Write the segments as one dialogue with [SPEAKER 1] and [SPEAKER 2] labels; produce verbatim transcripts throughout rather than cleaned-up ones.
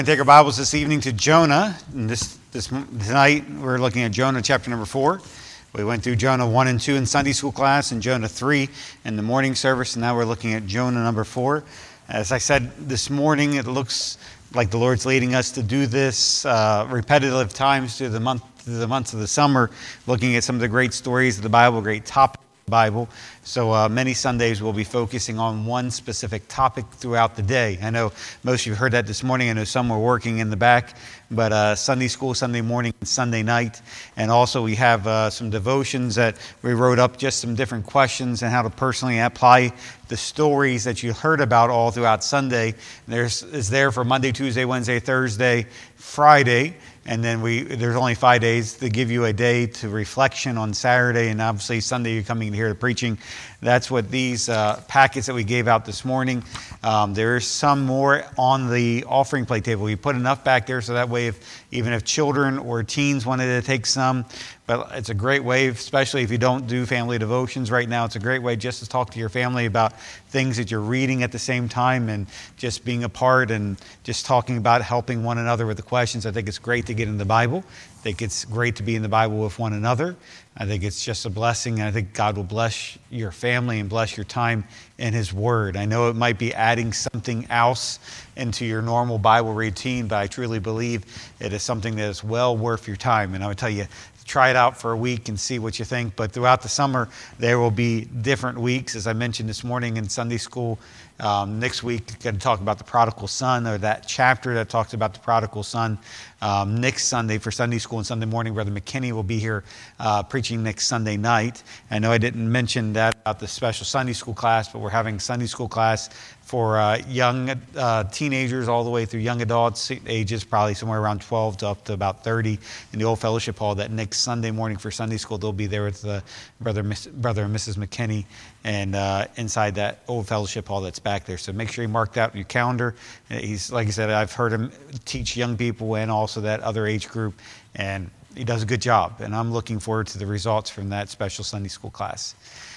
[SPEAKER 1] Take our Bibles this evening to Jonah. And this, this tonight we're looking at Jonah chapter number four. We went through Jonah one and two in Sunday school class and Jonah three in the morning service, and now we're looking at Jonah number four. As I said this morning, it looks like the Lord's leading us to do this uh, repetitive times through the month, through the months of the summer, looking at some of the great stories of the Bible, great topics of the Bible. So uh, many Sundays we'll be focusing on one specific topic throughout the day. I know most of you heard that this morning. I know some were working in the back, but uh, Sunday school, Sunday morning, and Sunday night. And also we have uh, some devotions that we wrote up, just some different questions and how to personally apply the stories that you heard about all throughout Sunday. There's is there for Monday, Tuesday, Wednesday, Thursday, Friday. And then we there's only five days to give you a day to reflection on Saturday, and obviously Sunday you're coming to hear the preaching. That's what these uh, packets that we gave out this morning. Um, there's some more on the offering plate table. We put enough back there so that way, if even if children or teens wanted to take some, but it's a great way, especially if you don't do family devotions right now. It's a great way just to talk to your family about things that you're reading at the same time and just being a part and just talking about helping one another with the questions. I think it's great to get in the Bible. I think it's great to be in the Bible with one another. I think it's just a blessing, and I think God will bless your family and bless your time in His Word. I know it might be adding something else into your normal Bible routine, but I truly believe it is something that is well worth your time. And I would tell you, try it out for a week and see what you think. But throughout the summer, there will be different weeks. As I mentioned this morning in Sunday school, um, next week, I'm going to talk about the prodigal son, or that chapter that talks about the prodigal son. Um, next Sunday for Sunday school and Sunday morning, Brother McKinney will be here uh, preaching next Sunday night. I know I didn't mention that about the special Sunday school class, but we're having Sunday school class for uh, young uh, teenagers all the way through young adults, ages probably somewhere around twelve to up to about thirty in the old fellowship hall. That next Sunday morning for Sunday school, they'll be there with the brother, Miss, brother and Missus McKinney, and uh, inside that old fellowship hall that's back there. So make sure you mark that in your calendar. He's, like I said, I've heard him teach young people and also that other age group, and he does a good job. And I'm looking forward to the results from that special Sunday school class.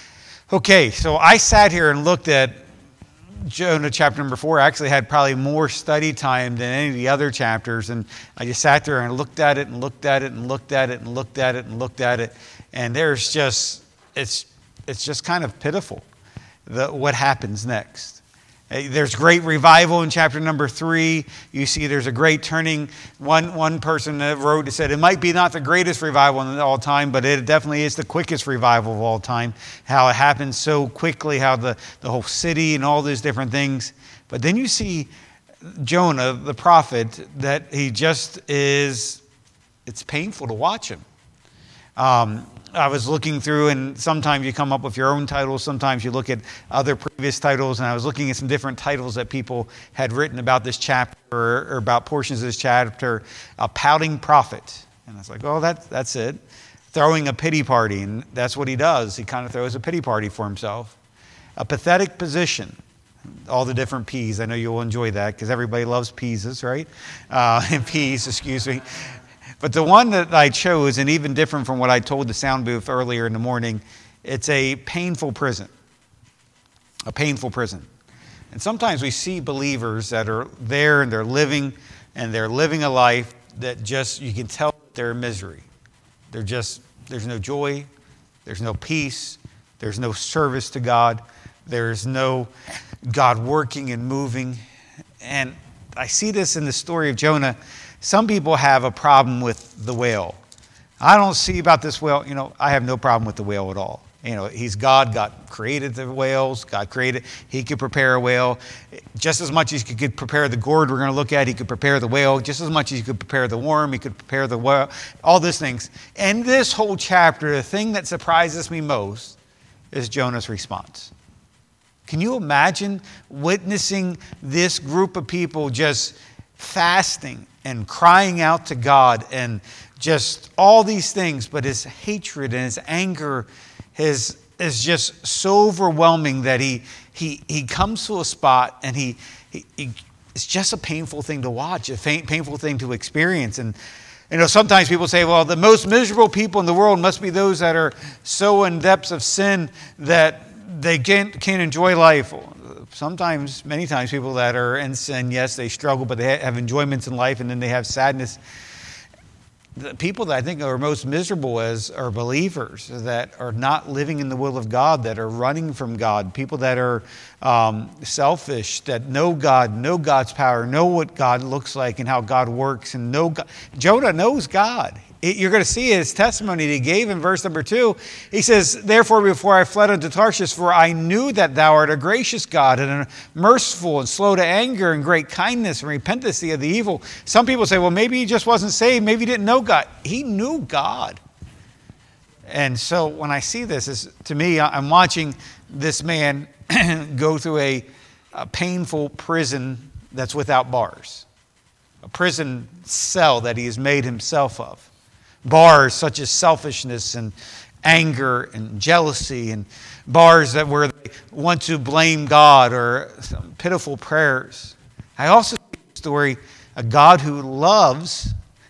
[SPEAKER 1] Okay, so I sat here and looked at Jonah chapter number four. I actually had probably more study time than any of the other chapters, and I just sat there and looked at it and looked at it and looked at it and looked at it and looked at it, and there's just it's it's just kind of pitiful the, what happens next. There's great revival in chapter number three. You see there's a great turning. One one person that wrote said it might be not the greatest revival of all time, but it definitely is the quickest revival of all time. How it happens so quickly, how the, the whole city and all these different things. But then you see Jonah, the prophet, that he just is, it's painful to watch him. Um, I was looking through, and sometimes you come up with your own titles. Sometimes you look at other previous titles, and I was looking at some different titles that people had written about this chapter or, or about portions of this chapter. A pouting prophet. And I was like, oh, that, that's it. Throwing a pity party, and that's what he does. He kind of throws a pity party for himself. A pathetic position. All the different P's. I know you'll enjoy that because everybody loves P's, right? Uh, and P's, excuse me. But the one that I chose, and even different from what I told the sound booth earlier in the morning, it's a painful prison. A painful prison. And sometimes we see believers that are there and they're living, and they're living a life that just, you can tell they're in misery. They're just, there's no joy, there's no peace, there's no service to God, there's no God working and moving. And I see this in the story of Jonah. Some people have a problem with the whale. I don't see about this whale, you know, I have no problem with the whale at all. You know, he's God. God created the whales. God created, he could prepare a whale. Just as much as he could prepare the gourd we're going to look at, he could prepare the whale. Just as much as he could prepare the worm, he could prepare the whale. All these things. And this whole chapter, the thing that surprises me most is Jonah's response. Can you imagine witnessing this group of people just fasting and crying out to God and just all these things, but his hatred and his anger his, is just so overwhelming that he he he comes to a spot and he, he, he it's just a painful thing to watch, a painful thing to experience. And you know, sometimes people say, well, the most miserable people in the world must be those that are so in depths of sin that they can't, can't enjoy life. sometimes, many times, people that are in sin, yes, they struggle, but they have enjoyments in life, and then they have sadness. The people that I think are most miserable as are believers that are not living in the will of God, that are running from God, people that are um, selfish, that know God, know God's power, know what God looks like and how God works, and know God. Jonah knows God. You're going to see his testimony that he gave in verse number two. He says, therefore, before I fled unto Tarshish, for I knew that thou art a gracious God and a merciful and slow to anger and great kindness and repentest thee of the evil. Some people say, well, maybe he just wasn't saved. Maybe he didn't know God. He knew God. And so when I see this, is to me, I'm watching this man go through a, a painful prison that's without bars. A prison cell that he has made himself of. Bars such as selfishness and anger and jealousy, and bars that where they want to blame God, or pitiful prayers. I also see a story, a God who loves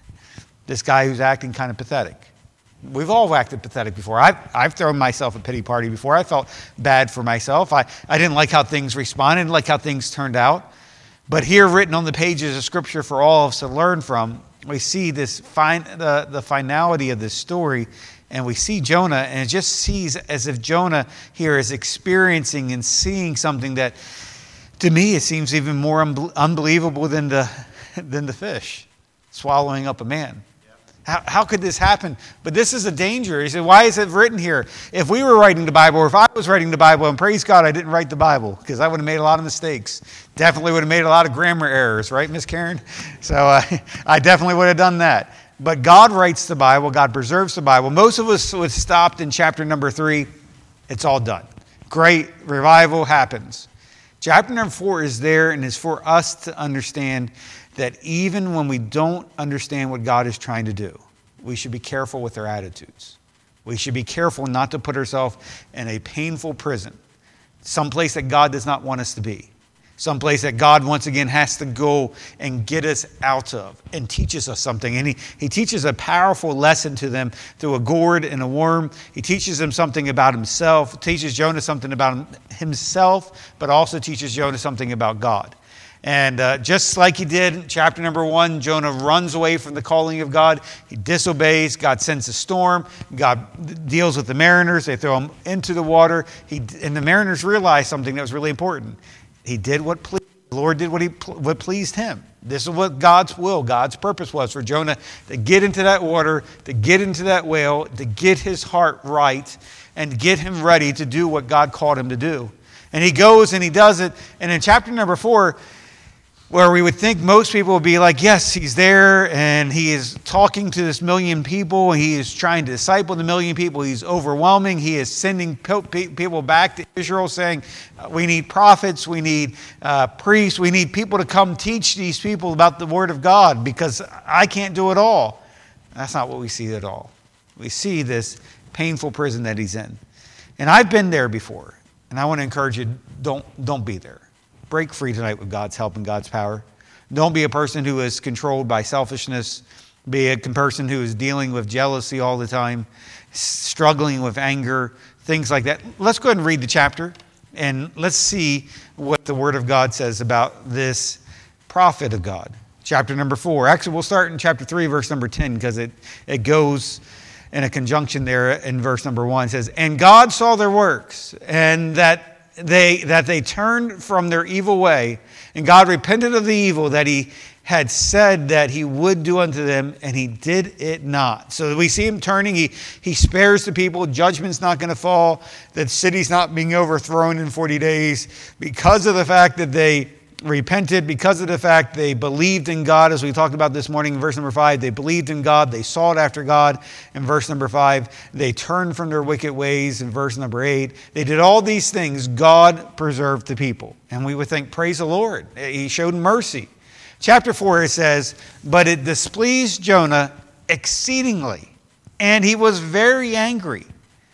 [SPEAKER 1] this guy who's acting kind of pathetic. We've all acted pathetic before. I've, I've thrown myself a pity party before. I felt bad for myself. I, I didn't like how things responded, didn't like how things turned out. But here written on the pages of Scripture for all of us to learn from, we see this fine, the, the finality of this story, and we see Jonah, and it just sees as if Jonah here is experiencing and seeing something that, to me, it seems even more un- unbelievable than the, than the fish swallowing up a man. How, how could this happen? But this is a danger. He said, why is it written here? If we were writing the Bible, or if I was writing the Bible, and praise God I didn't write the Bible, because I would have made a lot of mistakes. Definitely would have made a lot of grammar errors, right, Miss Karen? So uh, I definitely would have done that. But God writes the Bible. God preserves the Bible. Most of us would have stopped in chapter number three. It's all done. Great revival happens. Chapter number four is there and is for us to understand that even when we don't understand what God is trying to do, we should be careful with our attitudes. We should be careful not to put ourselves in a painful prison, someplace that God does not want us to be, someplace that God once again has to go and get us out of and teaches us something. And he, he teaches a powerful lesson to them through a gourd and a worm. He teaches them something about himself, teaches Jonah something about himself, but also teaches Jonah something about God. And uh, just like he did in chapter number one, Jonah runs away from the calling of God. He disobeys. God sends a storm. God deals with the mariners. They throw him into the water. He, and the mariners realize something that was really important. He did what pleased. The Lord did what, he, what pleased him. This is what God's will, God's purpose was for Jonah to get into that water, to get into that whale, to get his heart right, and get him ready to do what God called him to do. And he goes and he does it. And in chapter number four, where we would think most people would be like, yes, he's there and he is talking to this million people. He is trying to disciple the million people. He's overwhelming. He is sending people back to Israel saying, we need prophets, we need uh, priests, we need people to come teach these people about the Word of God because I can't do it all. That's not what we see at all. We see this painful prison that he's in. And I've been there before. And I want to encourage you, don't, don't be there. Break free tonight with God's help and God's power. Don't be a person who is controlled by selfishness. Be a person who is dealing with jealousy all the time, struggling with anger, things like that. Let's go ahead and read the chapter, and let's see what the Word of God says about this prophet of God. Chapter number four. Actually, we'll start in chapter three, verse number ten, because it, it goes in a conjunction there in verse number one. It says, and God saw their works, and that They that they turned from their evil way, and God repented of the evil that he had said that he would do unto them, and he did it not. So we see him turning. He, he spares the people. Judgment's not going to fall. The city's not being overthrown in forty days because of the fact that they repented, because of the fact they believed in God, as we talked about this morning in verse number five. They believed in God. They sought after God in verse number five. They turned from their wicked ways in verse number eight. They did all these things. God preserved the people. And we would think, praise the Lord. He showed mercy. Chapter four, it says, but it displeased Jonah exceedingly, and he was very angry.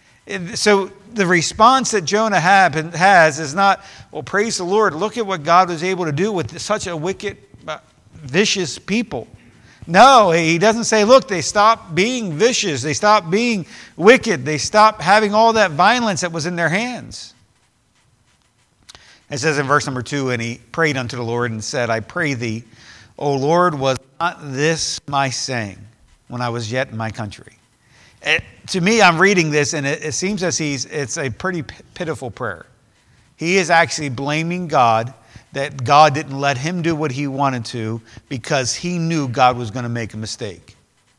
[SPEAKER 1] So the response that Jonah have, has is not, well, praise the Lord, look at what God was able to do with such a wicked, uh, vicious people. No, he doesn't say, look, they stopped being vicious. They stopped being wicked. They stopped having all that violence that was in their hands. It says in verse number two, and he prayed unto the Lord and said, I pray thee, O Lord, was not this my saying when I was yet in my country? It, to me, I'm reading this, and it, it seems as he's, it's a pretty pitiful prayer. He is actually blaming God that God didn't let him do what he wanted to because he knew God was going to make a mistake.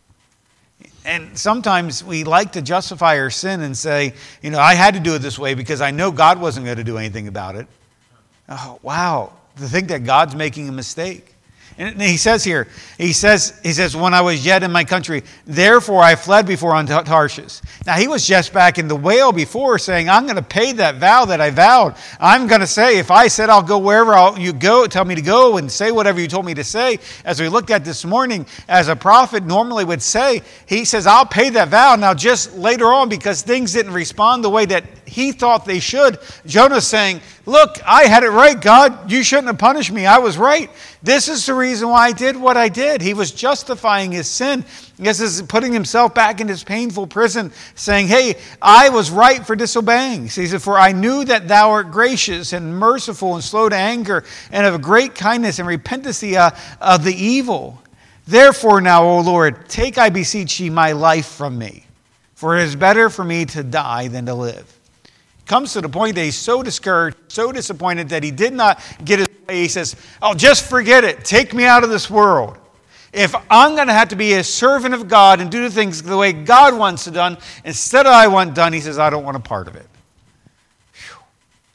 [SPEAKER 1] And sometimes we like to justify our sin and say, you know, I had to do it this way because I know God wasn't going to do anything about it. Oh, wow. To think that God's making a mistake. And he says here, he says, he says, when I was yet in my country, therefore I fled before unto Tarshish. Now he was just back in the whale before saying, I'm going to pay that vow that I vowed. I'm going to say, if I said I'll go wherever I'll, you go, tell me to go and say whatever you told me to say. As we looked at this morning, as a prophet normally would say, he says, I'll pay that vow. Now just later on, because things didn't respond the way that he thought they should, Jonah's saying, look, I had it right, God. You shouldn't have punished me. I was right. This is the reason why I did what I did. He was justifying his sin. This is putting himself back in his painful prison, saying, hey, I was right for disobeying. So he said, for I knew that thou art gracious and merciful and slow to anger and of great kindness and repentest thee uh, of the evil. Therefore now, O Lord, take, I beseech thee, my life from me. For it is better for me to die than to live. Comes to the point that he's so discouraged, so disappointed that he did not get his way. He says, oh, just forget it. Take me out of this world. If I'm going to have to be a servant of God and do things the way God wants it done, instead of I want done, he says, I don't want a part of it. Whew.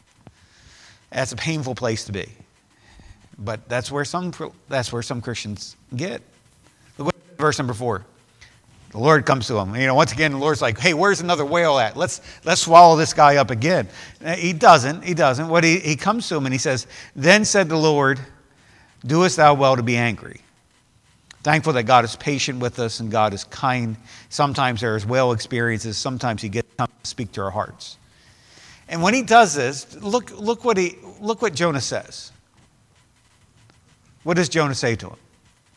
[SPEAKER 1] That's a painful place to be. But that's where some, that's where some Christians get. Look at verse number four. The Lord comes to him. You know, once again, the Lord's like, hey, where's another whale at? Let's let's swallow this guy up again. He doesn't. He doesn't. What he, he comes to him and he says, then said the Lord, doest thou well to be angry? Thankful that God is patient with us and God is kind. Sometimes there is whale experiences. Sometimes he gets to speak to our hearts. And when he does this, look, look what he look what Jonah says. What does Jonah say to him?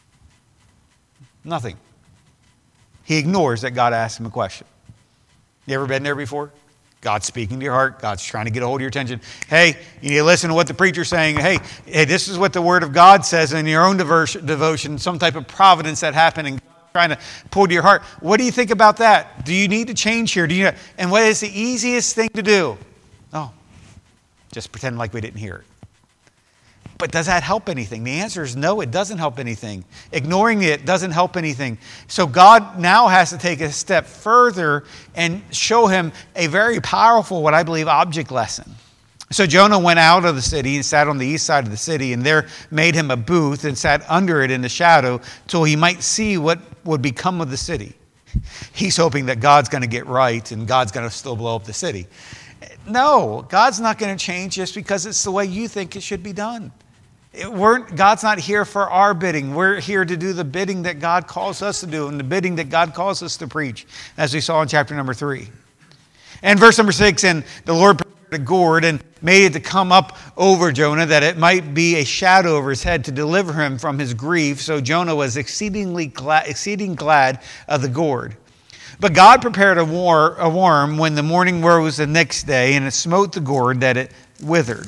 [SPEAKER 1] Nothing. He ignores that God asked him a question. You ever been there before? God's speaking to your heart. God's trying to get a hold of your attention. Hey, you need to listen to what the preacher's saying. Hey, hey, this is what the Word of God says in your own devotion, some type of providence that happened and God's trying to pull to your heart. What do you think about that? Do you need to change here? Do you? And what is the easiest thing to do? Oh, just pretend like we didn't hear it. But does that help anything? The answer is no, it doesn't help anything. Ignoring it doesn't help anything. So God now has to take a step further and show him a very powerful, what I believe, object lesson. So Jonah went out of the city and sat on the east side of the city, and there made him a booth and sat under it in the shadow till he might see what would become of the city. He's hoping that God's going to get right and God's going to still blow up the city. No, God's not going to change just because it's the way you think it should be done. It weren't, God's not here for our bidding. We're here to do the bidding that God calls us to do and the bidding that God calls us to preach, as we saw in chapter number three. And verse number six, and the Lord prepared a gourd and made it to come up over Jonah, that it might be a shadow over his head to deliver him from his grief. So Jonah was exceedingly glad, exceeding glad of the gourd. But God prepared a, war, a worm when the morning rose the next day, and it smote the gourd that it withered.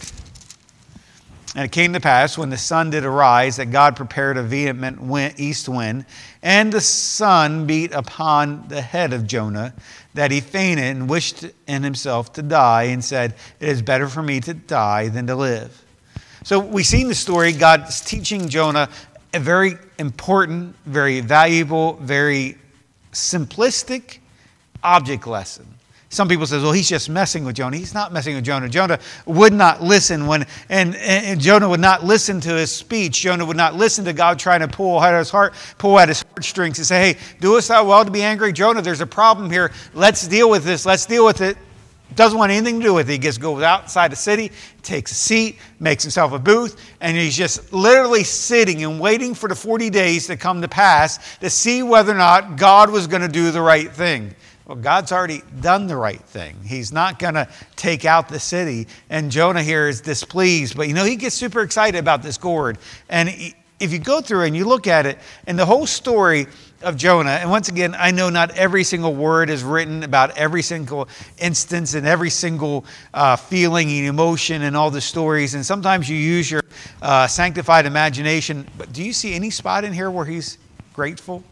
[SPEAKER 1] And it came to pass, when the sun did arise, that God prepared a vehement wind, east wind, and the sun beat upon the head of Jonah, that he fainted and wished in himself to die, and said, it is better for me to die than to live. So we see in the story, God's teaching Jonah a very important, very valuable, very simplistic object lesson. Some people say, well, he's just messing with Jonah. He's not messing with Jonah. Jonah would not listen when, and, and Jonah would not listen to his speech. Jonah would not listen to God trying to pull out his heart, pull out his heartstrings and say, hey, doest thou well to be angry? Jonah, there's a problem here. Let's deal with this. Let's deal with it. Doesn't want anything to do with it. He gets goes outside the city, takes a seat, makes himself a booth, and he's just literally sitting and waiting for the forty days to come to pass to see whether or not God was going to do the right thing. Well, God's already done the right thing. He's not going to take out the city. And Jonah here is displeased. But, you know, he gets super excited about this gourd. And he, if you go through and you look at it, and the whole story of Jonah, and once again, I know not every single word is written about every single instance and every single uh, feeling and emotion and all the stories, and sometimes you use your uh, sanctified imagination, but do you see any spot in here where he's grateful?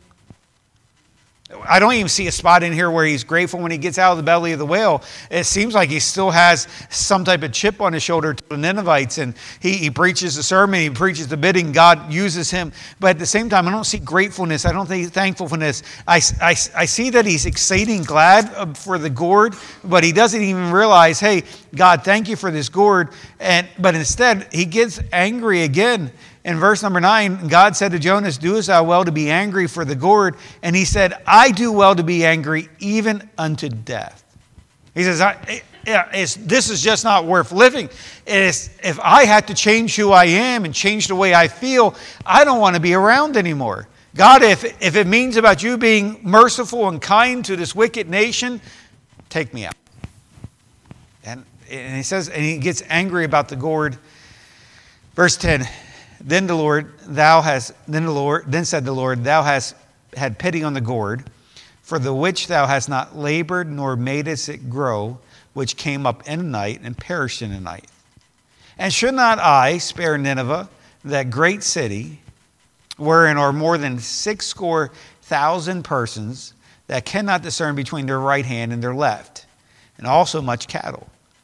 [SPEAKER 1] I don't even see a spot in here where he's grateful when he gets out of the belly of the whale. It seems like he still has some type of chip on his shoulder to the Ninevites, and he, he preaches the sermon, he preaches the bidding, God uses him. But at the same time, I don't see gratefulness, I don't see thankfulness. I, I, I see that he's exceeding glad for the gourd, but he doesn't even realize, hey, God, thank you for this gourd. And But instead, he gets angry again. In verse number nine, God said to Jonas, doest thou well to be angry for the gourd? And he said, I do well to be angry even unto death. He says, I, it's, this is just not worth living. It's, if I had to change who I am and change the way I feel, I don't want to be around anymore. God, if, if it means about you being merciful and kind to this wicked nation, take me out. And, and he says, and he gets angry about the gourd. Verse ten, Then the Lord, thou hast, then the Lord, then said the Lord, thou hast had pity on the gourd, for the which thou hast not labored, nor madest it grow, which came up in a night and perished in a night. And should not I spare Nineveh, that great city, wherein are more than six score thousand persons that cannot discern between their right hand and their left, and also much cattle?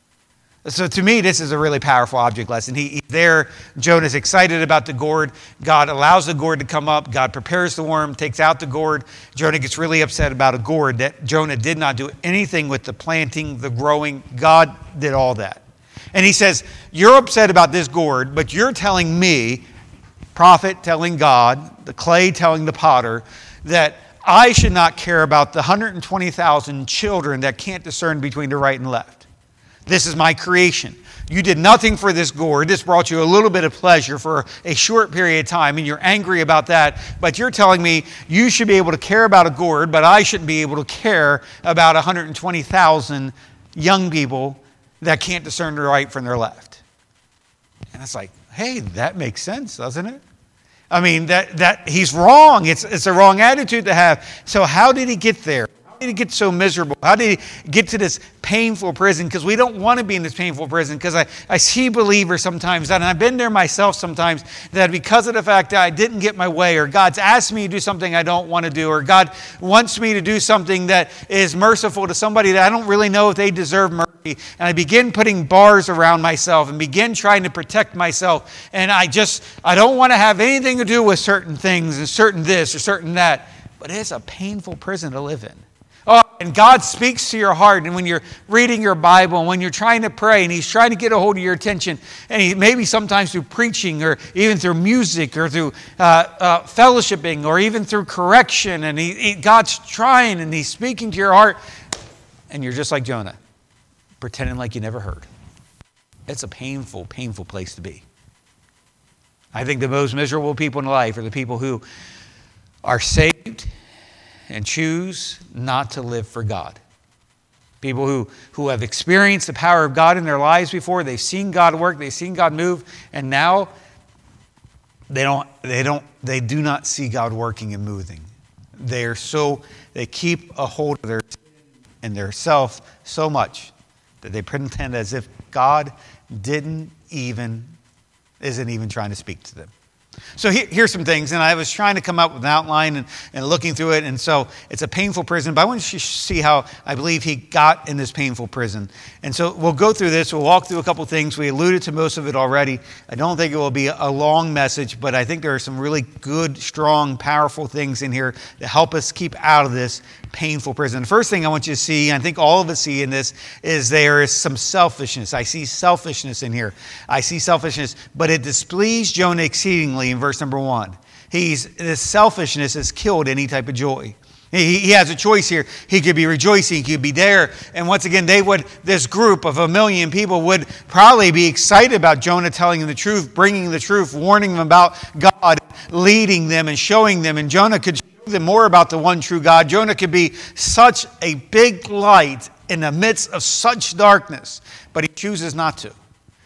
[SPEAKER 1] So to me, this is a really powerful object lesson. He, he's there. Jonah's excited about the gourd. God allows the gourd to come up. God prepares the worm, takes out the gourd. Jonah gets really upset about a gourd that Jonah did not do anything with the planting, the growing. God did all that. And he says, you're upset about this gourd, but you're telling me, prophet telling God, the clay telling the potter, that I should not care about the one hundred twenty thousand children that can't discern between the right and left. This is my creation. You did nothing for this gourd. This brought you a little bit of pleasure for a short period of time, and you're angry about that. But you're telling me you should be able to care about a gourd, but I shouldn't be able to care about one hundred twenty thousand young people that can't discern the right from their left. And it's like, hey, that makes sense, doesn't it? I mean, that, that he's wrong. It's, it's a wrong attitude to have. So how did he get there? How did he get so miserable? How did he get to this painful prison? Because we don't want to be in this painful prison. Because I, I see believers sometimes, and I've been there myself sometimes, that because of the fact that I didn't get my way, or God's asked me to do something I don't want to do, or God wants me to do something that is merciful to somebody that I don't really know if they deserve mercy, and I begin putting bars around myself and begin trying to protect myself, and I just, I don't want to have anything to do with certain things and certain this or certain that. But it's a painful prison to live in. Oh, and God speaks to your heart, and when you're reading your Bible, and when you're trying to pray, and He's trying to get a hold of your attention, and he, maybe sometimes through preaching, or even through music, or through uh, uh, fellowshipping, or even through correction, and he, he, God's trying, and He's speaking to your heart, and you're just like Jonah, pretending like you never heard. It's a painful, painful place to be. I think the most miserable people in life are the people who are saved and choose not to live for God. People who, who have experienced the power of God in their lives before. They've seen God work. They've seen God move. And now they don't, they don't, they do not see God working and moving. They are so, they keep a hold of their and their self so much that they pretend as if God didn't even, isn't even trying to speak to them. So here, here's some things, and I was trying to come up with an outline and, and looking through it, and so it's a painful prison, but I want you to see how I believe he got in this painful prison. And so we'll go through this, we'll walk through a couple things. We alluded to most of it already. I don't think it will be a long message, but I think there are some really good, strong, powerful things in here to help us keep out of this painful prison. The first thing I want you to see, I think all of us see in this, is there is some selfishness. I see selfishness in here. I see selfishness, but it displeased Jonah exceedingly in verse number one. He's, this selfishness has killed any type of joy. He, he has a choice here. He could be rejoicing, he could be there. And once again, they would, this group of a million people would probably be excited about Jonah telling them the truth, bringing the truth, warning them about God, leading them and showing them. And Jonah could them more about the one true God. Jonah could be such a big light in the midst of such darkness, but he chooses not to.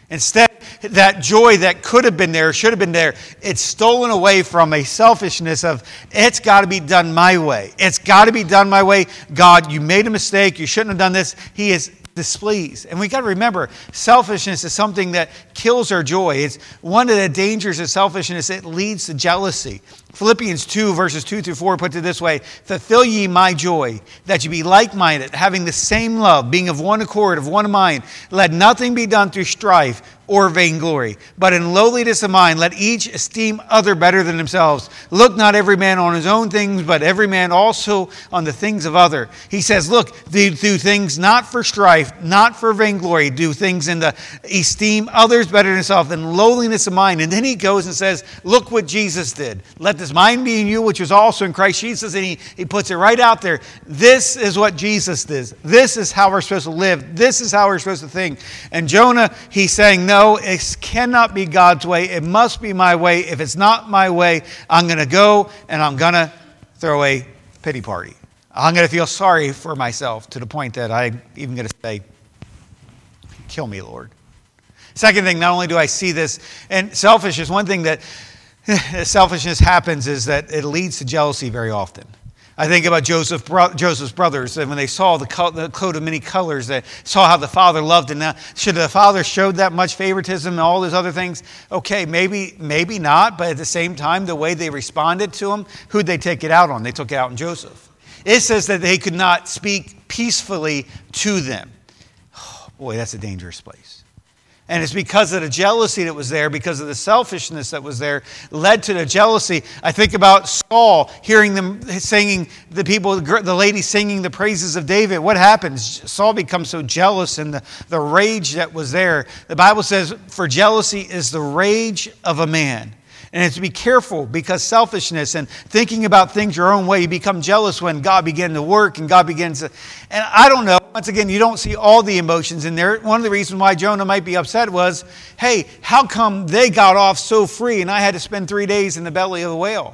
[SPEAKER 1] Instead, that joy that could have been there, should have been there, it's stolen away from a selfishness of, it's got to be done my way. It's got to be done my way. God, you made a mistake. You shouldn't have done this. He is displeased. And we got to remember, selfishness is something that kills our joy. It's one of the dangers of selfishness. It leads to jealousy. Philippians two, verses two through four puts it this way: fulfill ye my joy, that ye be like-minded, having the same love, being of one accord, of one mind. Let nothing be done through strife or vainglory, but in lowliness of mind, let each esteem other better than themselves. Look not every man on his own things, but every man also on the things of other. He says, look, do, do things not for strife, not for vainglory. Do things in the esteem others better than himself, in lowliness of mind. And then he goes and says, look what Jesus did. Let this mind be in you, which was also in Christ Jesus. And he, he puts it right out there. This is what Jesus did. This is how we're supposed to live. This is how we're supposed to think. And Jonah, he's saying, no, it cannot be God's way. It must be my way. If it's not my way, I'm going to go and I'm going to throw a pity party. I'm going to feel sorry for myself to the point that I'm even going to say, kill me, Lord. Second thing, not only do I see this, and selfishness, one thing that selfishness happens is that it leads to jealousy very often. I think about Joseph, Joseph's brothers, and when they saw the coat of many colors, they saw how the father loved it. Now, should the father showed that much favoritism and all those other things? Okay, maybe, maybe not, but at the same time, the way they responded to him, who'd they take it out on? They took it out on Joseph. It says that they could not speak peacefully to them. Oh, boy, that's a dangerous place. And it's because of the jealousy that was there, because of the selfishness that was there, led to the jealousy. I think about Saul, hearing them singing, the people, the ladies singing the praises of David. What happens? Saul becomes so jealous, and the, the rage that was there. The Bible says, for jealousy is the rage of a man. And it's to be careful, because selfishness and thinking about things your own way, you become jealous when God begins to work and God begins to... And I don't know, once again, you don't see all the emotions in there. One of the reasons why Jonah might be upset was, hey, how come they got off so free and I had to spend three days in the belly of a whale?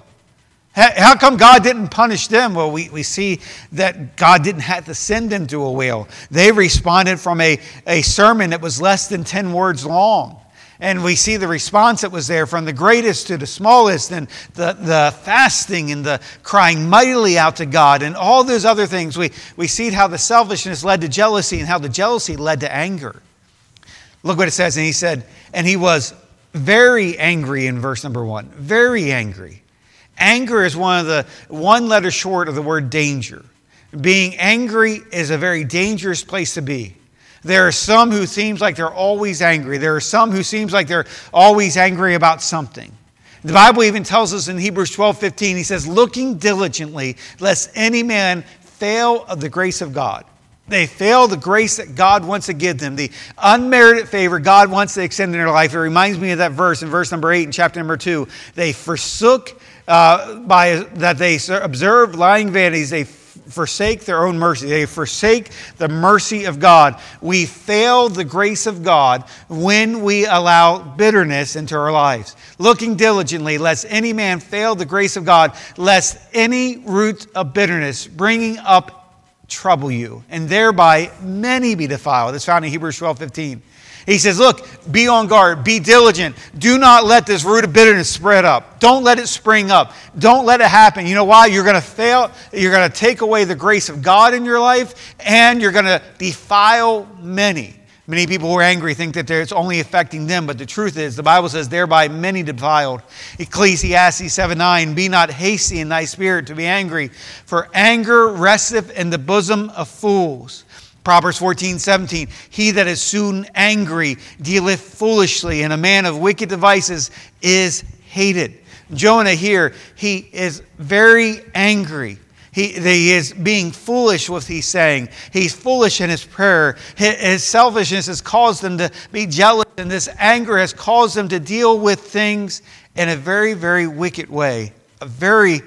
[SPEAKER 1] How come God didn't punish them? Well, we, we see that God didn't have to send them to a whale. They responded from a, a sermon that was less than ten words long. And we see the response that was there from the greatest to the smallest, and the, the fasting and the crying mightily out to God and all those other things. We, we see how the selfishness led to jealousy and how the jealousy led to anger. Look what it says. And he said, and he was very angry in verse number one. Very angry. Anger is one of the one letter short of the word danger. Being angry is a very dangerous place to be. There are some who seems like they're always angry. There are some who seems like they're always angry about something. The Bible even tells us in Hebrews twelve fifteen, he says, looking diligently, lest any man fail of the grace of God. They fail the grace that God wants to give them, the unmerited favor God wants to extend in their life. It reminds me of that verse in verse number eight in chapter number two. They forsook, uh, by that they observed lying vanities, they forsake their own mercy. They forsake the mercy of God. We fail the grace of God when we allow bitterness into our lives. Looking diligently, lest any man fail the grace of God, lest any root of bitterness bringing up trouble you, and thereby many be defiled. That's found in Hebrews twelve fifteen. He says, look, be on guard, be diligent. Do not let this root of bitterness spread up. Don't let it spring up. Don't let it happen. You know why? You're going to fail. You're going to take away the grace of God in your life, and you're going to defile many. Many people who are angry think that it's only affecting them, but the truth is, the Bible says, thereby many defiled. Ecclesiastes seven nine, be not hasty in thy spirit to be angry, for anger resteth in the bosom of fools. Proverbs fourteen seventeen, he that is soon angry dealeth foolishly, and a man of wicked devices is hated. Jonah here, he is very angry. He, he is being foolish with what he's saying. He's foolish in his prayer. His, his selfishness has caused him to be jealous, and this anger has caused him to deal with things in a very, very wicked way. A very,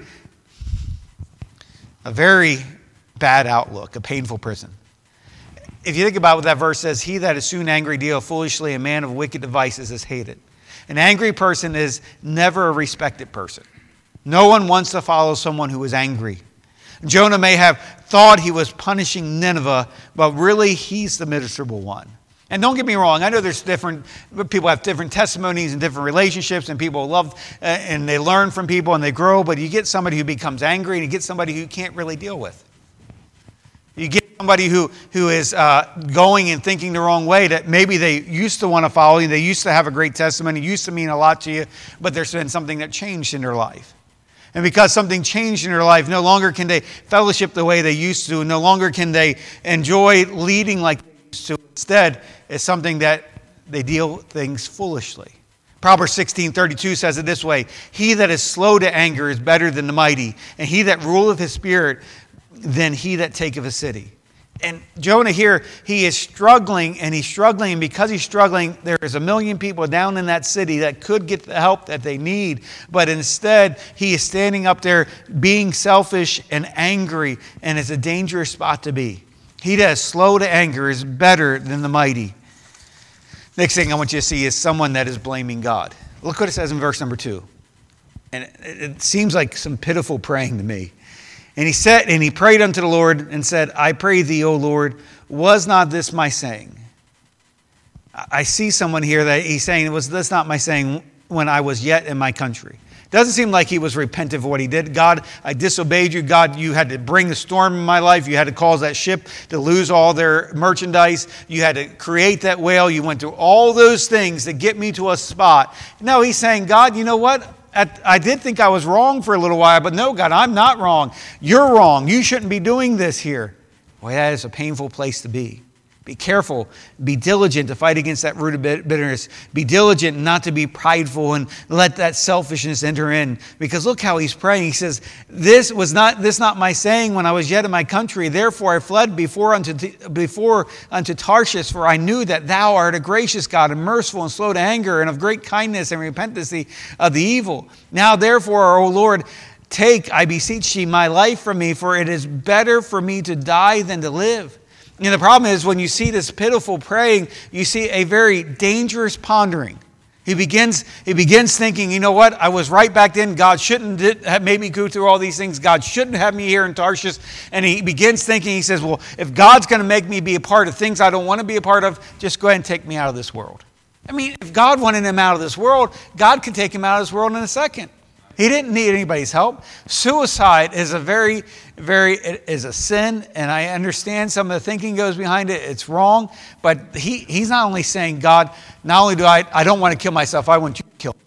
[SPEAKER 1] a very bad outlook, a painful prison. If you think about what that verse says, he that is soon angry dealeth foolishly, a man of wicked devices is hated. An angry person is never a respected person. No one wants to follow someone who is angry. Jonah may have thought he was punishing Nineveh, but really he's the miserable one. And don't get me wrong, I know there's different, people have different testimonies and different relationships, and people love uh, and they learn from people and they grow, but you get somebody who becomes angry and you get somebody who you can't really deal with. You get somebody who, who is uh, going and thinking the wrong way, that maybe they used to want to follow you, they used to have a great testimony, used to mean a lot to you, but there's been something that changed in their life. And because something changed in their life, no longer can they fellowship the way they used to, no longer can they enjoy leading like they used to. Instead, it's something that they deal things foolishly. Proverbs sixteen thirty-two says it this way: he that is slow to anger is better than the mighty, and he that ruleth his spirit than he that taketh a city. And Jonah here, he is struggling, and he's struggling, and because he's struggling, there is a million people down in that city that could get the help that they need. But instead, he is standing up there being selfish and angry, and it's a dangerous spot to be. He that is slow to anger is better than the mighty. Next thing I want you to see is someone that is blaming God. Look what it says in verse number two. And it, it seems like some pitiful praying to me. And he said, and he prayed unto the Lord and said, I pray thee, O Lord, was not this my saying? I see someone here that he's saying, was this not my saying when I was yet in my country? Doesn't seem like he was repentant for what he did. God, I disobeyed you. God, you had to bring the storm in my life. You had to cause that ship to lose all their merchandise. You had to create that whale. You went through all those things to get me to a spot. No, he's saying, God, you know what? At, I did think I was wrong for a little while, but no, God, I'm not wrong. You're wrong. You shouldn't be doing this here. Boy, that is a painful place to be. Be careful. Be diligent to fight against that root of bitterness. Be diligent not to be prideful and let that selfishness enter in. Because look how he's praying. He says, "This was not this not my saying when I was yet in my country. Therefore I fled before unto before unto Tarshish, for I knew that thou art a gracious God and merciful and slow to anger and of great kindness and repentance of the evil. Now therefore, O Lord, take, I beseech thee, my life from me, for it is better for me to die than to live." And the problem is when you see this pitiful praying, you see a very dangerous pondering. He begins, he begins thinking, you know what? I was right back then. God shouldn't have made me go through all these things. God shouldn't have me here in Tarshish. And he begins thinking, he says, well, if God's going to make me be a part of things I don't want to be a part of, just go ahead and take me out of this world. I mean, if God wanted him out of this world, God could take him out of this world in a second. He didn't need anybody's help. Suicide is a very, very, it is a sin, and I understand some of the thinking goes behind it. It's wrong, but he, he's not only saying, God, not only do I, I don't want to kill myself, I want you to kill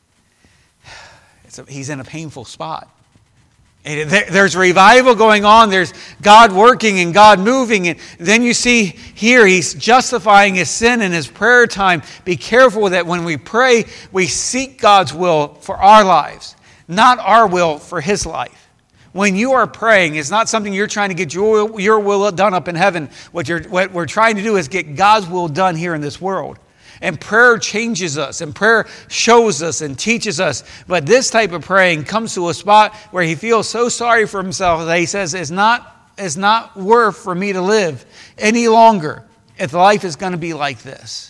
[SPEAKER 1] me. It's a, he's in a painful spot. And there, there's revival going on. There's God working and God moving. And then you see here, he's justifying his sin in his prayer time. Be careful that when we pray, we seek God's will for our lives, not our will for his life. When you are praying, it's not something you're trying to get your, your will done up in heaven. What, you're, what we're trying to do is get God's will done here in this world. And prayer changes us, and prayer shows us and teaches us. But this type of praying comes to a spot where he feels so sorry for himself that he says, it's not, it's not worth for me to live any longer if life is going to be like this.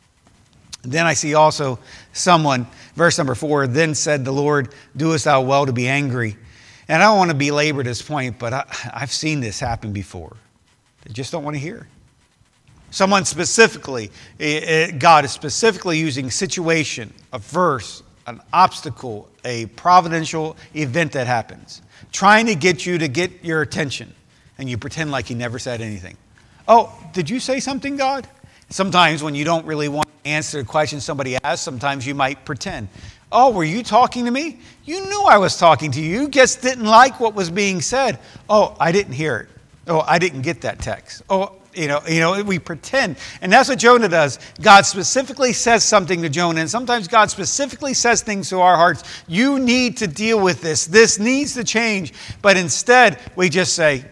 [SPEAKER 1] Then I see also someone, verse number four, then said the Lord, doest thou well to be angry? And I don't want to belabor this point, but I, I've seen this happen before. They just don't want to hear. Someone specifically, God is specifically using situation, a verse, an obstacle, a providential event that happens, trying to get you to get your attention, and you pretend like he never said anything. Oh, did you say something, God? Sometimes when you don't really want to answer a question somebody asks, sometimes you might pretend. Oh, were you talking to me? You knew I was talking to you. You just didn't like what was being said. Oh, I didn't hear it. Oh, I didn't get that text. Oh, You know, you know, we pretend. And that's what Jonah does. God specifically says something to Jonah. And sometimes God specifically says things to our hearts. You need to deal with this. This needs to change. But instead, we just say,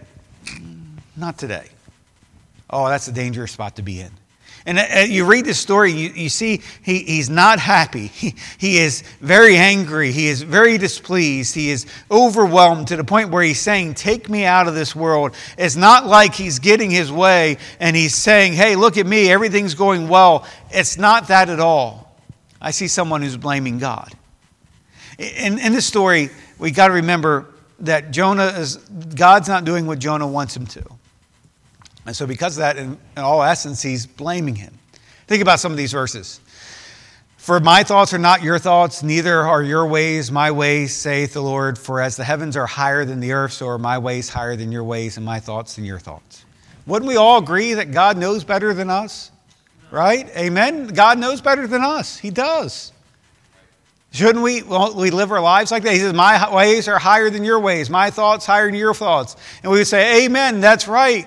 [SPEAKER 1] not today. Oh, that's a dangerous spot to be in. And you read this story, you, you see he, he's not happy. He, he is very angry. He is very displeased. He is overwhelmed to the point where he's saying, take me out of this world. It's not like he's getting his way and he's saying, hey, look at me. Everything's going well. It's not that at all. I see someone who's blaming God. In, in this story, we got to remember that Jonah is, God's not doing what Jonah wants him to. And so because of that, in, in all essence, he's blaming him. Think about some of these verses. For my thoughts are not your thoughts, neither are your ways my ways, saith the Lord. For as the heavens are higher than the earth, so are my ways higher than your ways, and my thoughts than your thoughts. Wouldn't we all agree that God knows better than us? Right? Amen? God knows better than us. He does. Shouldn't we, well, we live our lives like that? He says, my ways are higher than your ways. My thoughts higher than your thoughts. And we would say, amen, that's right.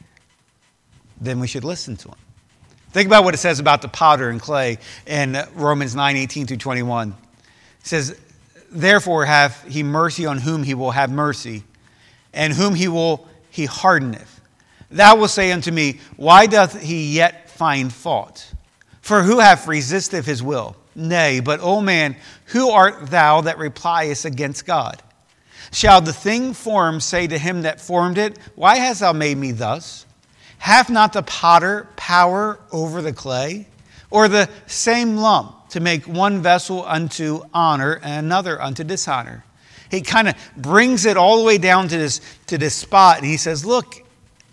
[SPEAKER 1] Then we should listen to him. Think about what it says about the potter and clay in Romans nine, eighteen through twenty-one. It says, therefore have he mercy on whom he will have mercy, and whom he will he hardeneth. Thou wilt say unto me, why doth he yet find fault? For who hath resisted his will? Nay, but, O man, who art thou that repliest against God? Shall the thing formed say to him that formed it, why hast thou made me thus? Hath not the potter power over the clay? Or the same lump to make one vessel unto honor and another unto dishonor? He kind of brings it all the way down to this, to this spot. And he says, look,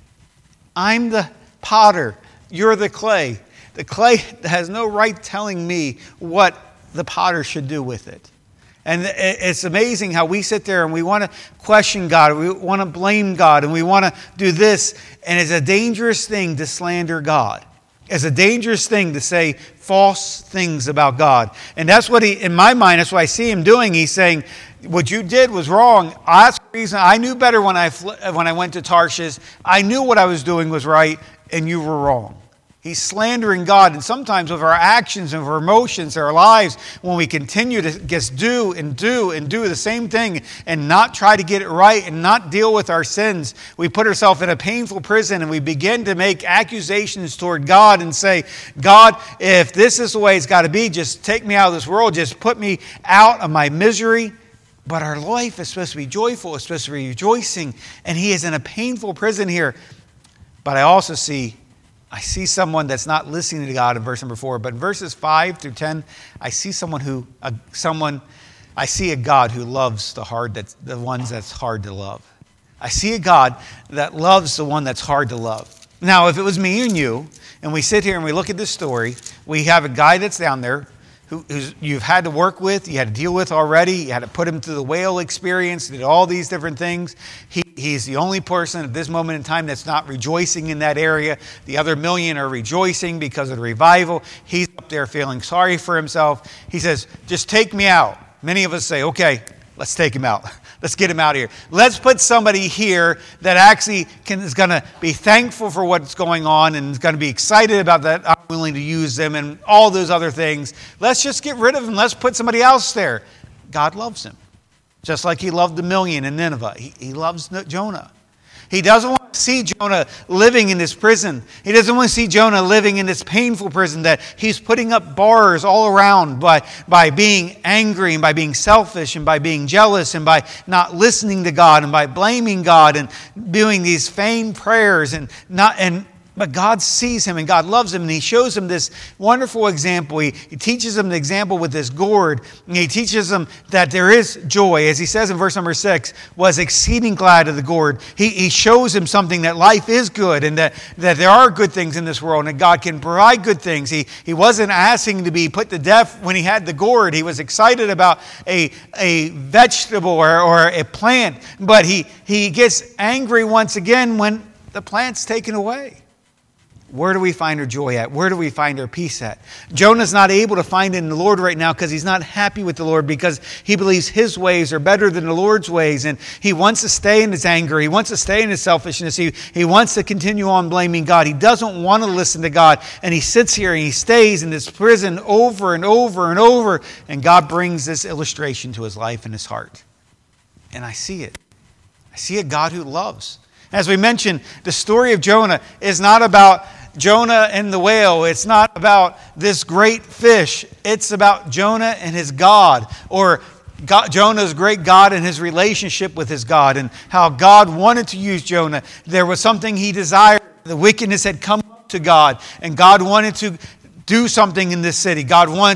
[SPEAKER 1] I'm the potter. You're the clay. The clay has no right telling me what the potter should do with it. And it's amazing how we sit there and we want to question God, we want to blame God, and we want to do this. And it's a dangerous thing to slander God. It's a dangerous thing to say false things about God. And that's what he, in my mind, that's what I see him doing. He's saying, what you did was wrong. That's the reason I knew better when I when I went to Tarshish. I knew what I was doing was right, and you were wrong. He's slandering God. And sometimes with our actions and our emotions, our lives, when we continue to just do and do and do the same thing and not try to get it right and not deal with our sins, we put ourselves in a painful prison and we begin to make accusations toward God and say, God, if this is the way it's got to be, just take me out of this world. Just put me out of my misery. But our life is supposed to be joyful. It's supposed to be rejoicing. And he is in a painful prison here. But I also see I see someone that's not listening to God in verse number four, but in verses five through ten, I see someone who, uh, someone, I see a God who loves the hard, that's the ones that's hard to love. I see a God that loves the one that's hard to love. Now, if it was me and you, and we sit here and we look at this story, we have a guy that's down there who who's, you've had to work with, you had to deal with already, you had to put him through the whale experience, did all these different things. He, he's the only person at this moment in time that's not rejoicing in that area. The other million are rejoicing because of the revival. He's up there feeling sorry for himself. He says, just take me out. Many of us say, okay, let's take him out. Let's get him out of here. Let's put somebody here that actually can, is going to be thankful for what's going on and is going to be excited about that. I'm willing to use them and all those other things. Let's just get rid of him. Let's put somebody else there. God loves him. Just like he loved the million in Nineveh. He, he loves Jonah. He doesn't want to see Jonah living in this prison. He doesn't want to see Jonah living in this painful prison that he's putting up bars all around by, by being angry and by being selfish and by being jealous and by not listening to God and by blaming God and doing these vain prayers and not and But God sees him and God loves him and he shows him this wonderful example. He, he teaches him the example with this gourd. And he teaches him that there is joy. As he says in verse number six, was exceeding glad of the gourd. He, he shows him something that life is good and that, that there are good things in this world and that God can provide good things. He, he wasn't asking to be put to death when he had the gourd. He was excited about a, a vegetable or, or a plant. But he, he gets angry once again when the plant's taken away. Where do we find our joy at? Where do we find our peace at? Jonah's not able to find it in the Lord right now because he's not happy with the Lord because he believes his ways are better than the Lord's ways. And he wants to stay in his anger. He wants to stay in his selfishness. He, he wants to continue on blaming God. He doesn't want to listen to God. And he sits here and he stays in this prison over and over and over. And God brings this illustration to his life and his heart. And I see it. I see a God who loves. As we mentioned, the story of Jonah is not about Jonah and the whale. It's not about this great fish. It's about Jonah and his God, or God, Jonah's great God and his relationship with his God, and how God wanted to use Jonah. There was something he desired. The wickedness had come up to God, and God wanted to do something in this city. God wanted to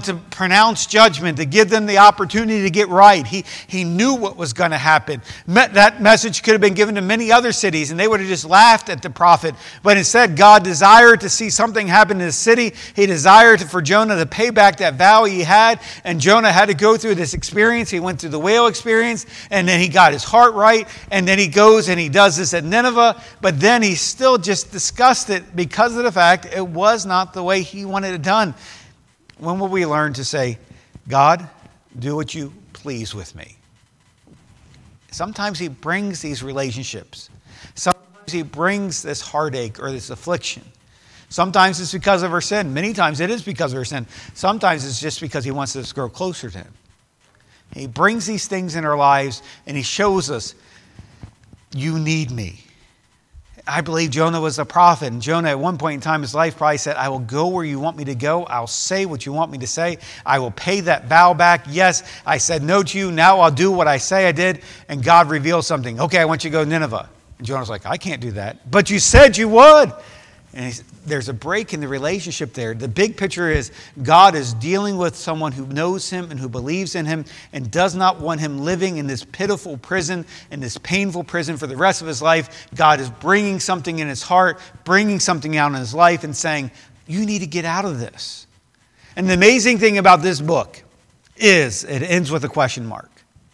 [SPEAKER 1] pronounce judgment, to give them the opportunity to get right. He, he knew what was going to happen. That message could have been given to many other cities, and they would have just laughed at the prophet. But instead, God desired to see something happen in the city. He desired to, for Jonah to pay back that vow he had, and Jonah had to go through this experience. He went through the whale experience, and then he got his heart right, and then he goes and he does this at Nineveh, but then he still just disgusted because of the fact it was not the way he wanted it done. When will we learn to say, God, do what you please with me? Sometimes he brings these relationships. Sometimes he brings this heartache or this affliction. Sometimes it's because of our sin. Many times it is because of our sin. Sometimes it's just because he wants us to grow closer to him. He brings these things in our lives and he shows us, you need me. I believe Jonah was a prophet. And Jonah at one point in time in his life probably said, I will go where you want me to go. I'll say what you want me to say. I will pay that vow back. Yes, I said no to you. Now I'll do what I say I did. And God reveals something. Okay, I want you to go to Nineveh. And Jonah's like, I can't do that. But you said you would. And he's, there's a break in the relationship there. The big picture is God is dealing with someone who knows him and who believes in him and does not want him living in this pitiful prison, in this painful prison for the rest of his life. God is bringing something in his heart, bringing something out in his life and saying, you need to get out of this. And the amazing thing about this book is it ends with a question mark.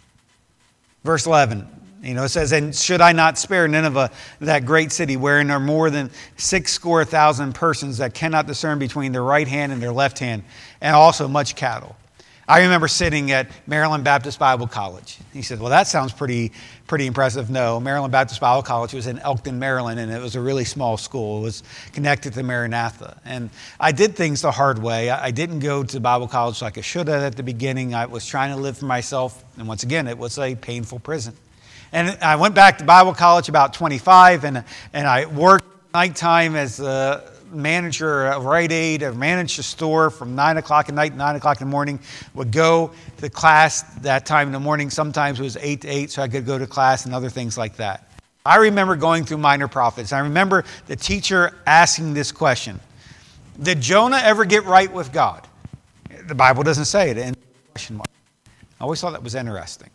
[SPEAKER 1] Verse eleven. You know, it says, and should I not spare Nineveh, that great city, wherein are more than six score thousand persons that cannot discern between their right hand and their left hand, and also much cattle? I remember sitting at Maryland Baptist Bible College. He said, well, that sounds pretty pretty impressive. No, Maryland Baptist Bible College was in Elkton, Maryland, and it was a really small school. It was connected to Maranatha. And I did things the hard way. I didn't go to Bible college like I should have at the beginning. I was trying to live for myself. And once again, it was a painful prison. And I went back to Bible college about twenty-five, and, and I worked nighttime as a manager of Rite Aid. I managed a store from nine o'clock at night, nine o'clock in the morning. Would go to class that time in the morning. Sometimes it was eight to eight, so I could go to class and other things like that. I remember going through Minor Prophets. I remember the teacher asking this question. Did Jonah ever get right with God? The Bible doesn't say it. In question mark. I always thought that was interesting.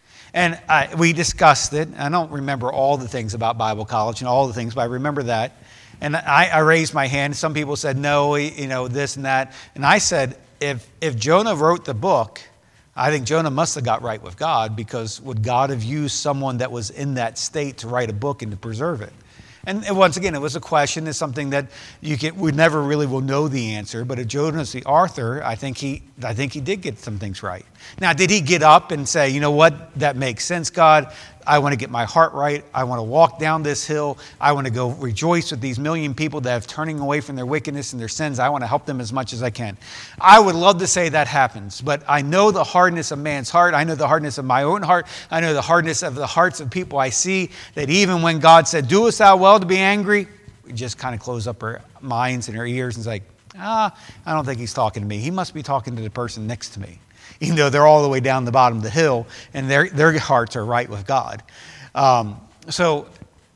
[SPEAKER 1] And I, we discussed it. I don't remember all the things about Bible college and all the things, but I remember that. And I, I raised my hand. Some people said, no, you know, this and that. And I said, if if Jonah wrote the book, I think Jonah must have got right with God, because would God have used someone that was in that state to write a book and to preserve it? And once again, it was a question. It's something that you can, we never really will know the answer. But if Jonah's the author, I think he, I think he did get some things right. Now, did he get up and say, you know what, that makes sense, God? I want to get my heart right. I want to walk down this hill. I want to go rejoice with these million people that have turning away from their wickedness and their sins. I want to help them as much as I can. I would love to say that happens, but I know the hardness of man's heart. I know the hardness of my own heart. I know the hardness of the hearts of people I see, that even when God said, doest thou well to be angry, we just kind of close up our minds and our ears and say, ah, I don't think he's talking to me. He must be talking to the person next to me, even though they're all the way down the bottom of the hill and their, their hearts are right with God. Um, so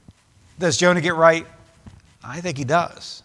[SPEAKER 1] does Jonah get right? I think he does.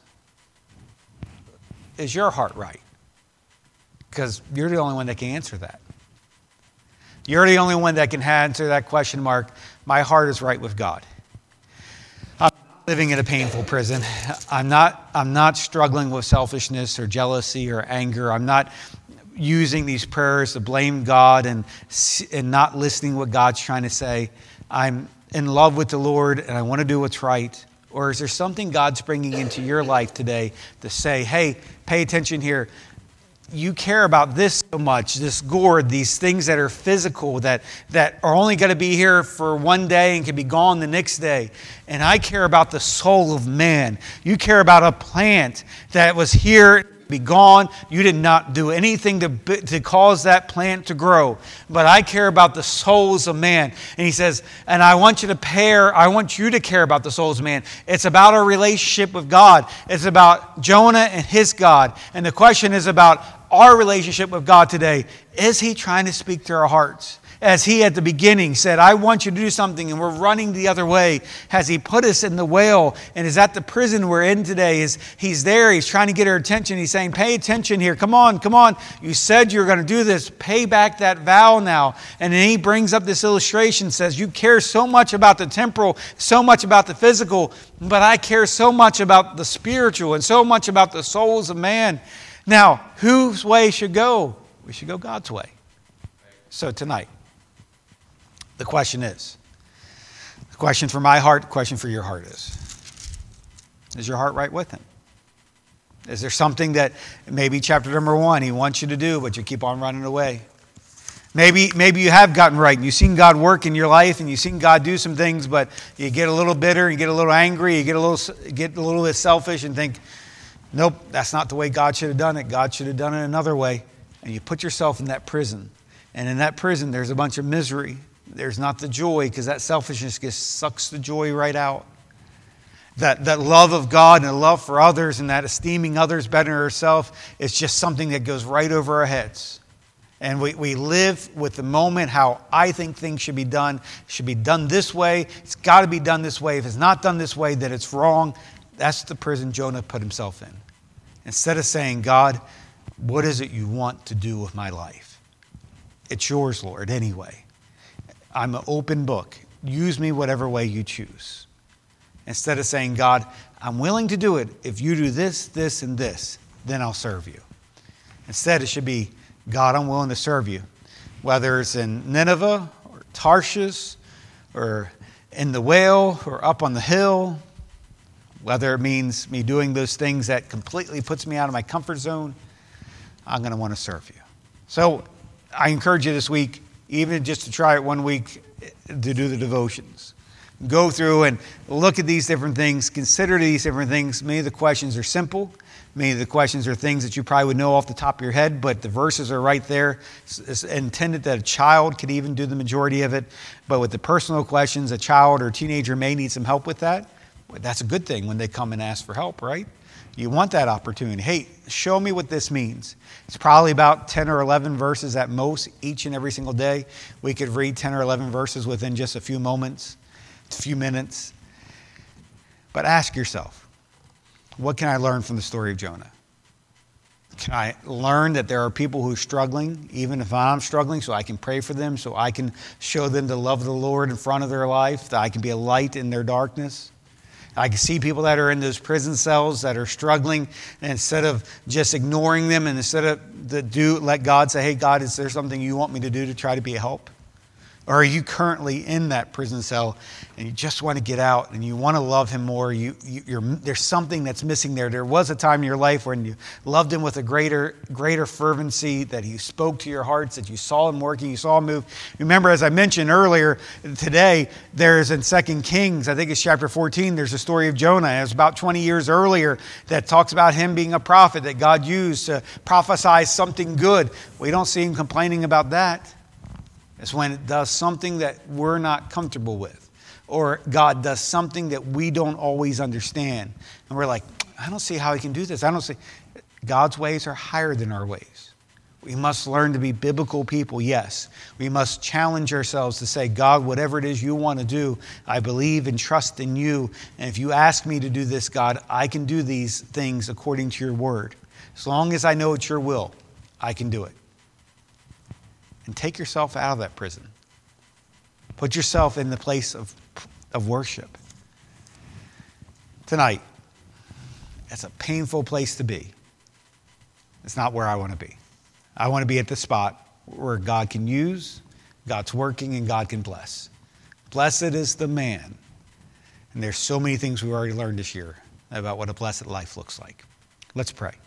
[SPEAKER 1] Is your heart right? Because you're the only one that can answer that. You're the only one that can answer that question mark. My heart is right with God. I'm not living in a painful prison. I'm not, I'm not struggling with selfishness or jealousy or anger. I'm not using these prayers to blame God and, and not listening what God's trying to say. I'm in love with the Lord and I want to do what's right. Or is there something God's bringing into your life today to say, hey, pay attention here. You care about this so much, this gourd, these things that are physical, that, that are only going to be here for one day and can be gone the next day. And I care about the soul of man. You care about a plant that was here, be gone. You did not do anything to, to cause that plant to grow. But I care about the souls of man. And he says, and I want you to pair, I want you to care about the souls of man. It's about our relationship with God. It's about Jonah and his God. And the question is about our relationship with God today. Is he trying to speak to our hearts? As he at the beginning said, I want you to do something, and we're running the other way. Has he put us in the whale and is at the prison we're in today? Is he's there, he's trying to get our attention. He's saying, pay attention here. Come on, come on. You said you're going to do this. Pay back that vow now. And then he brings up this illustration, says, you care so much about the temporal, so much about the physical, but I care so much about the spiritual and so much about the souls of man. Now, whose way should go? We should go God's way. So tonight, the question is, the question for my heart, the question for your heart is, is your heart right with him? Is there something that maybe chapter number one, he wants you to do, but you keep on running away? Maybe, maybe you have gotten right and you've seen God work in your life and you've seen God do some things, but you get a little bitter, you get a little angry, you get a little, get a little bit selfish and think, nope, that's not the way God should have done it. God should have done it another way. And you put yourself in that prison. And in that prison, there's a bunch of misery. There's not the joy, because that selfishness just sucks the joy right out. That, that love of God and a love for others and that esteeming others better than ourselves is just something that goes right over our heads. And we, we live with the moment how I think things should be done. It should be done this way. It's got to be done this way. If it's not done this way, then it's wrong. That's the prison Jonah put himself in. Instead of saying, God, what is it you want to do with my life? It's yours, Lord, anyway. I'm an open book. Use me whatever way you choose. Instead of saying, God, I'm willing to do it. If you do this, this, and this, then I'll serve you. Instead, it should be, God, I'm willing to serve you. Whether it's in Nineveh or Tarshish or in the whale or up on the hill, whether it means me doing those things that completely puts me out of my comfort zone, I'm going to want to serve you. So I encourage you this week, even just to try it one week, to do the devotions. Go through and look at these different things. Consider these different things. Many of the questions are simple. Many of the questions are things that you probably would know off the top of your head, but the verses are right there. It's intended that a child could even do the majority of it. But with the personal questions, a child or a teenager may need some help with that. That's a good thing when they come and ask for help, right? You want that opportunity. Hey, show me what this means. It's probably about ten or eleven verses at most each and every single day. We could read ten or eleven verses within just a few moments, a few minutes. But ask yourself, what can I learn from the story of Jonah? Can I learn that there are people who are struggling, even if I'm struggling, so I can pray for them, so I can show them the love of the Lord in front of their life, that I can be a light in their darkness? I can see people that are in those prison cells that are struggling, and instead of just ignoring them and instead of the do, let God say, hey, God, is there something you want me to do to try to be a help? Or are you currently in that prison cell and you just want to get out and you want to love him more? You, you, you're, there's something that's missing there. There was a time in your life when you loved him with a greater, greater fervency, that he spoke to your hearts, that you saw him working, you saw him move. Remember, as I mentioned earlier today, there's in Second Kings, I think it's chapter fourteen, there's a story of Jonah. It was about twenty years earlier that talks about him being a prophet that God used to prophesy something good. We don't see him complaining about that. It's when it does something that we're not comfortable with, or God does something that we don't always understand. And we're like, I don't see how he can do this. I don't see. God's ways are higher than our ways. We must learn to be biblical people, yes. We must challenge ourselves to say, God, whatever it is you want to do, I believe and trust in you. And if you ask me to do this, God, I can do these things according to your word. As long as I know it's your will, I can do it. And take yourself out of that prison. Put yourself in the place of, of worship. Tonight, it's a painful place to be. It's not where I want to be. I want to be at the spot where God can use, God's working, and God can bless. Blessed is the man. And there's so many things we've already learned this year about what a blessed life looks like. Let's pray.